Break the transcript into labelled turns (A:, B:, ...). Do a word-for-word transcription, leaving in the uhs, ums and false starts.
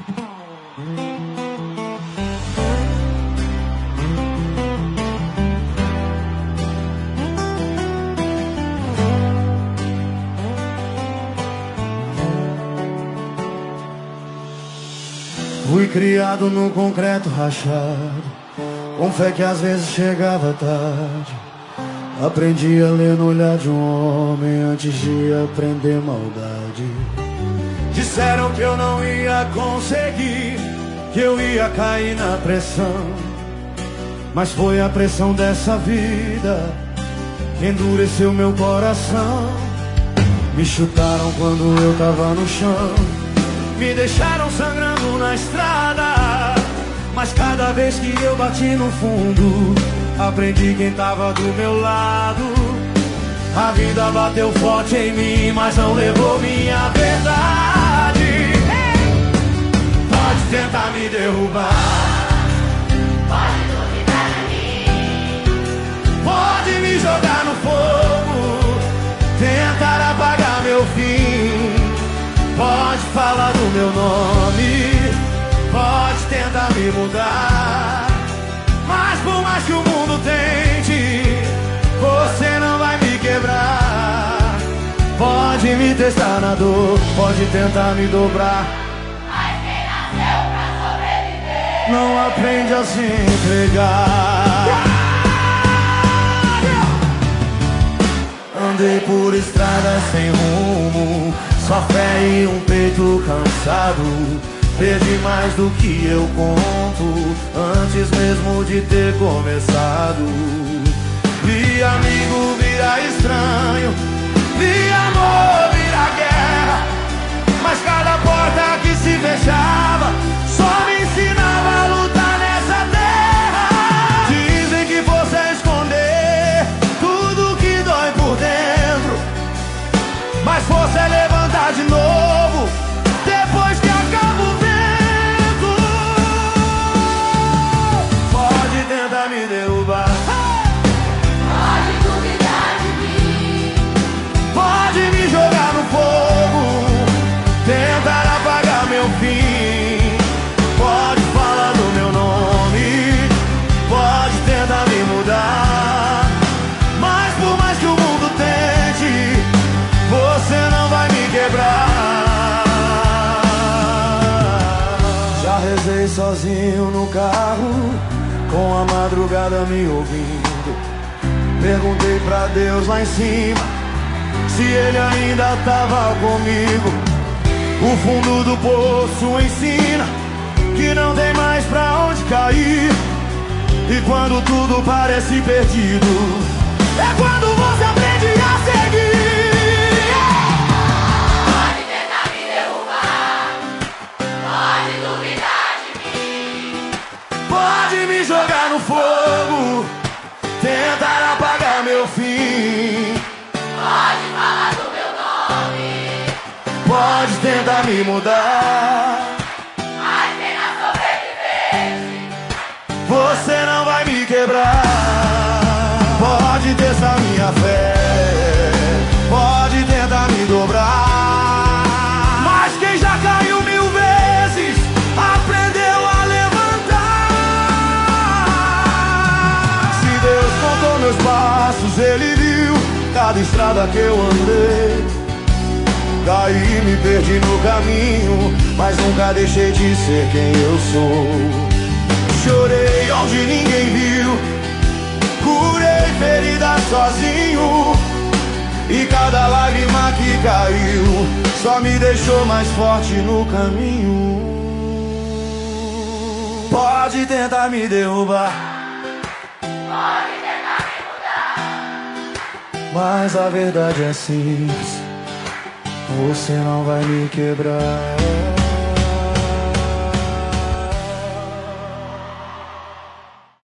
A: Fui criado no concreto rachado, com fé que às vezes chegava tarde. Aprendi a ler no olhar de um homem antes de aprender maldade. Disseram que eu não ia conseguir, que eu ia cair na pressão. Mas foi a pressão dessa vida que endureceu meu coração. Me chutaram quando eu tava no chão, me deixaram sangrando na estrada. Mas cada vez que eu bati no fundo, aprendi quem tava do meu lado. A vida bateu forte em mim, mas não levou minha verdade. Pode tentar me derrubar,
B: Pode duvidar de mim,
A: pode me jogar no fogo, tentar apagar meu fim. Pode falar do meu nome, pode tentar me mudar, mas por mais que o mundo tente, você não vai me quebrar. Pode me testar na dor, pode tentar me dobrar,
B: mas quem nasceu pra sobreviver
A: não aprende a se entregar. Andei por estradas sem rumo, só fé e um peito cansado. Perdi mais do que eu conto, antes mesmo de ter começado. Vi amigo virar estranho, vi amor virar guerra, mas cada porta que se fechava só me ensinava a lutar nessa terra. Dizem que força é esconder tudo que dói por dentro, mas força é levantar de novo depois que acaba o vento. Pode tentar me derrubar,
B: Pode duvidar de mim,
A: pode me jogar no fogo, tentar apagar meu fim. Pode falar do meu nome, pode tentar me mudar, mas por mais que o mundo tente, você não vai me quebrar. Já rezei sozinho no carro, com a madrugada me ouvindo. Perguntei pra Deus lá em cima se Ele ainda tava comigo. O fundo do poço ensina que não tem mais pra onde cair. E quando tudo parece perdido, é quando você aprende a seguir.
B: pode tentar me derrubar, pode duvidar de mim,
A: Pode me jogar no fogo, tentar apagar meu fim.
B: pode falar do meu nome,
A: Pode tentar me mudar,
B: mas quem não sobreviver
A: você não vai me quebrar. Pode testar minha fé, pode tentar me dobrar, mas quem já caiu mil vezes aprendeu a levantar. Se Deus contou meus passos, Ele viu cada estrada que eu andei. Caí, me perdi no caminho, mas nunca deixei de ser quem eu sou. Chorei onde ninguém viu, curei feridas sozinho, e cada lágrima que caiu só me deixou mais forte no caminho. Pode tentar me derrubar,
B: pode tentar me mudar,
A: mas a verdade é simples, você não vai me quebrar.